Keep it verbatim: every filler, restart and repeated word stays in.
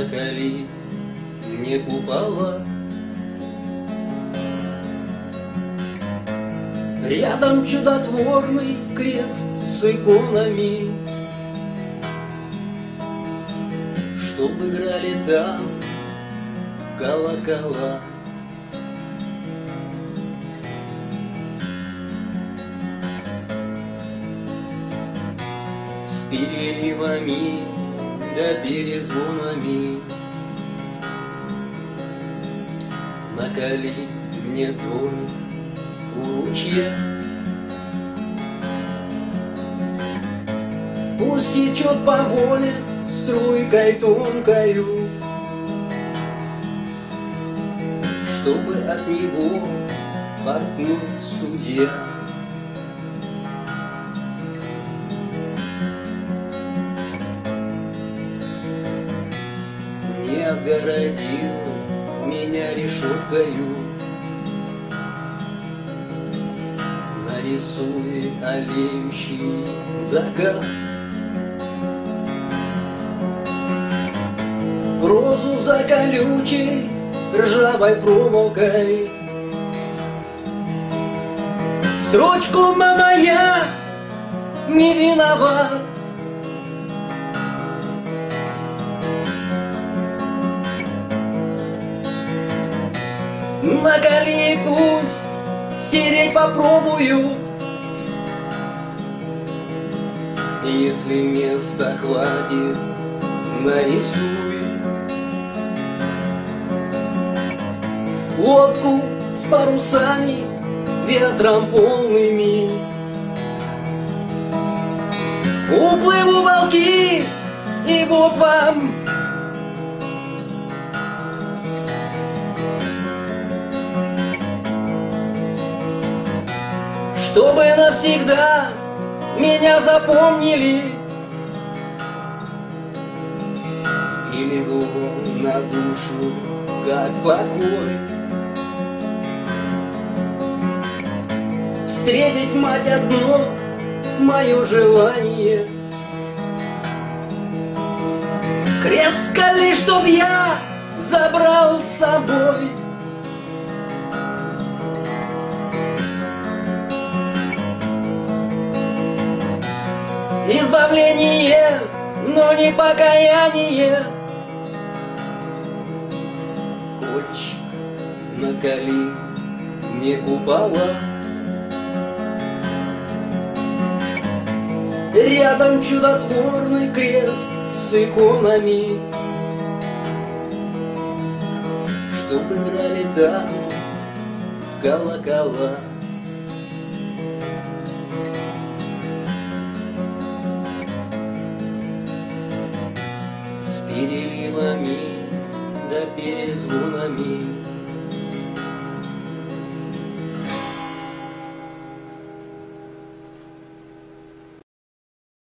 накали мне купола. Рядом чудотворный крест с иконами, чтоб играли там колокола. С переливами да перезвонами накали мне домик у ручья. Пусть течет по воле струйкой тонкою, чтобы от него портной судья. Не отгородил меня решеткою, нарисует олеющий закат. Прозу за колючей ржавой проволокой, строчку «Мама, я не виноват». Накали, пусть стереть попробую, если места хватит, нарисуй лодку с парусами ветром полными. Уплыву волки, и вот вам чтобы навсегда меня запомнили и легло на душу, как покой. Встретить мать одно мое желание, крест кали, чтоб я забрал с собой. Избавление, но не покаяние. Кольчик накали мне купола, рядом чудотворный крест с иконами, чтоб играли там колокола. С переливами да перезвонами